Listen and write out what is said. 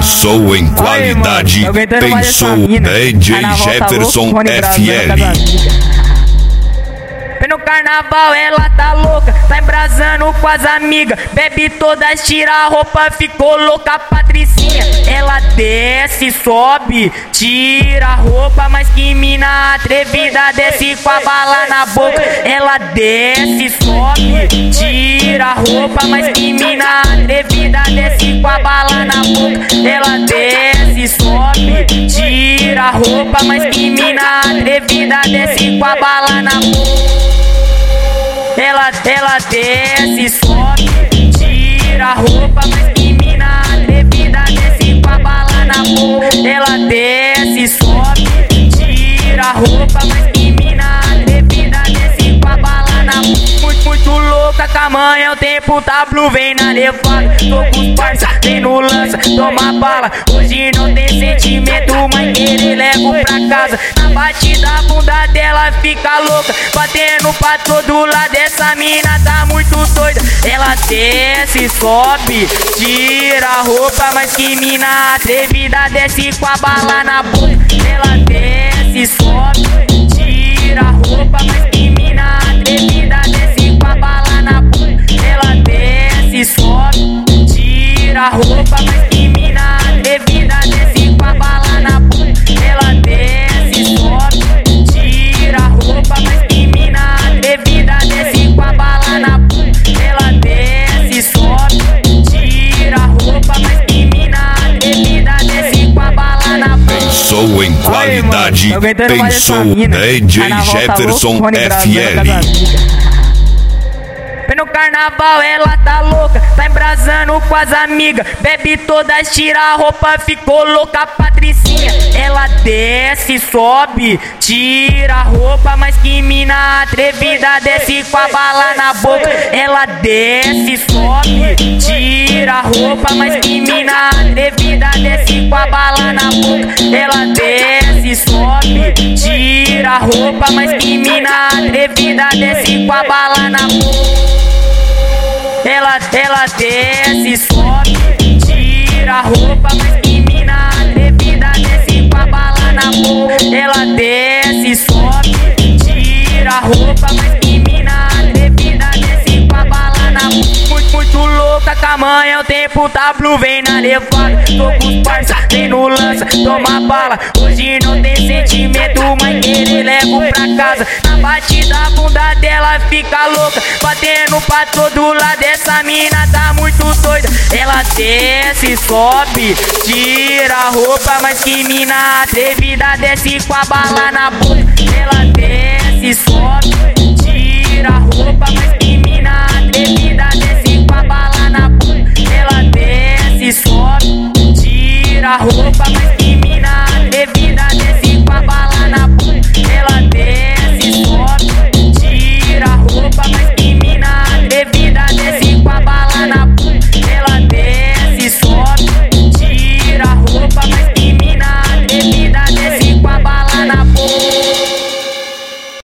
Pensou em qualidade, pensou DJ Jefferson FL. No carnaval ela tá louca, tá embrasando com as amigas, bebe todas, tira a roupa, ficou louca. Patricinha, ela desce, sobe, tira a roupa, mas que mina atrevida, desce com a bala na boca. Ela desce, sobe, tira a roupa, mas que mina atrevida, desce com a bala na boca. Ela desce, sobe, tira a roupa, mas que mina atrevida, desce com a bala na boca. Ela desce, sobe, tira a roupa, mas que mina atrevida, desce com a bala na boca. Ela desce, sobe, tira a roupa, mas que mina atrevida, desce com a bala na boca. Muito louca, tamanho, o tempo tá blue, vem na levada. Tô com os parça, vem no lança, toma bala. Hoje não tem sentimento, mas ele levo pra casa. Na batida a bunda dela fica louca, batendo pra todo lado. Essa mina tá muito doida. Ela desce, sobe, tira a roupa, mas que mina atrevida, desce com a bala na boca. Ela desce, sobe, tira a roupa, mas que mina atrevida, desce com a bala na boca. Ela desce, sobe, tira a roupa, mas que mina atrevida, desce com a bala na boca. Ela desce, sobe, tira a roupa, mas que mina atrevida, desce com a bala na boca. Ela desce, sobe, tira a roupa, mas que mina atrevida, desce com a bala na boca. Pensou em qualidade, pensou DJ Jefferson FL. No carnaval ela tá louca, tá embrasando com as amigas, bebe todas, tira a roupa, ficou louca. Patricinha, ela desce, sobe, tira a roupa, mas que mina atrevida, desce com a bala na boca. Ela desce, sobe, tira a roupa, mas que mina atrevida, desce com a bala na boca. Ela desce, sobe, tira a roupa, mas que mina atrevida, desce com a bala na boca. Ela desce, sobe, tira a roupa, mas que mina atrevida, desce com a bala na boca. Ela desce, sobe, tira a roupa, mas que mina atrevida, desce com a bala na boca. Muito louca, tamanho, o tempo tá blue, vem na levada. Tô com os parça, vem no lança, toma bala. Hoje não tem sentimento, mas ele levo pra casa. Na batida a bunda dela fica louca, batendo pra todo lado. Essa mina tá muito doida. Ela desce, sobe, tira a roupa, mas que mina atrevida, desce com a bala na boca. Ela desce, sobe,